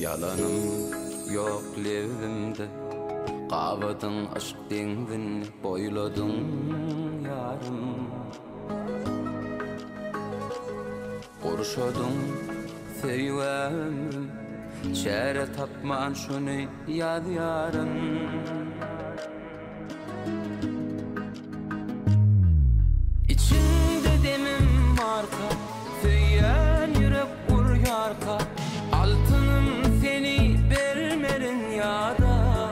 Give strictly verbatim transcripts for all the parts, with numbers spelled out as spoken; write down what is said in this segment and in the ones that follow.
Yalanım yok levimde, qavadın aşk dengini boyladın yarım. Qurşadın feywemim, çare tapman şunu yad yarın. İçinde demim marka, feyen yürek vur yarka. Altınım seni bermerin yada,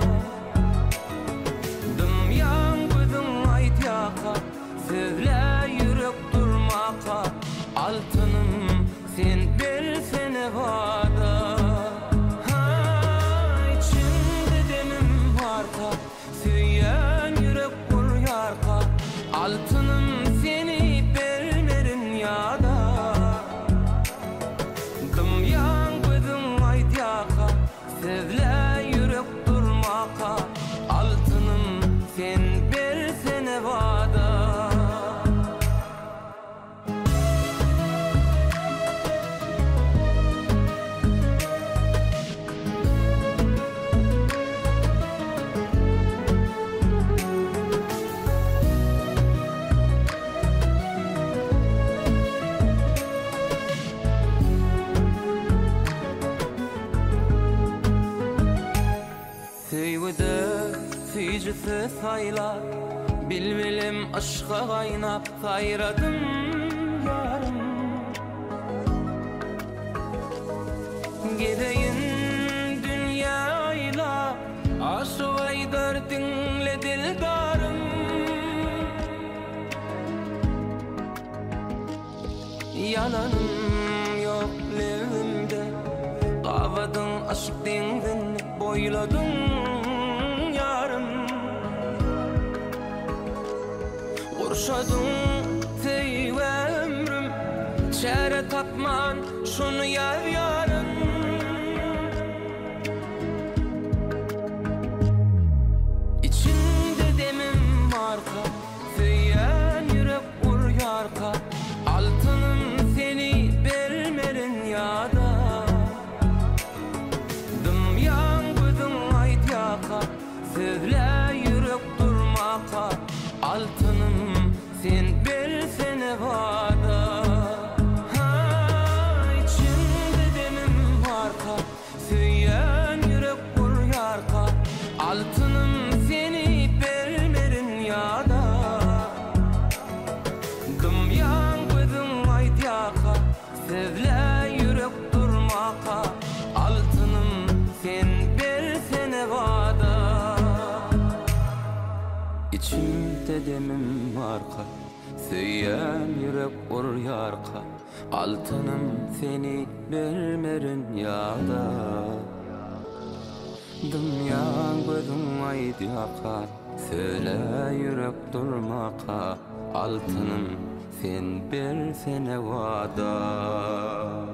dım yangıdın ayt yaka. Sevle yürek durmaka, altınım sen bersene vada. Ha, içinde demim marka, feyen yürek vur yarka. Altınım seni bermerin yada, dım yangıdın ayt yaka. Sevle yürek durmaka, altınım sen bersene vada. Feyvede ficisi sayla, bilbilim aşka kaynap sayradım yarım. Gideyin dünyayla, aşık aydar dinle dildarım. Yalanım yok levimde, qavadın aşk dengini boyladın yarım. Qurşadın feywemrim, çare tapman şunu yar yarın. İçinde demim marka, feyen yürek vur yarka. Altınım seni bermerin yada, dım yangıdın ayt yaka. Sevle yürek durmaka, altınım sen bersene vada. Ha, içinde demim marka, feyen yürek vur yarka. Altınım seni bermerin yada, dım yangıdın ayt yaka. Sevle yürek durmaka, altınım sen bersene vada. İçimde demim marka, feyen yürek vur yarka. Altınım seni bermerin yada, dım yangıdın ayt yaka. Söyle yürek durmaka, altınım sen bersene vada.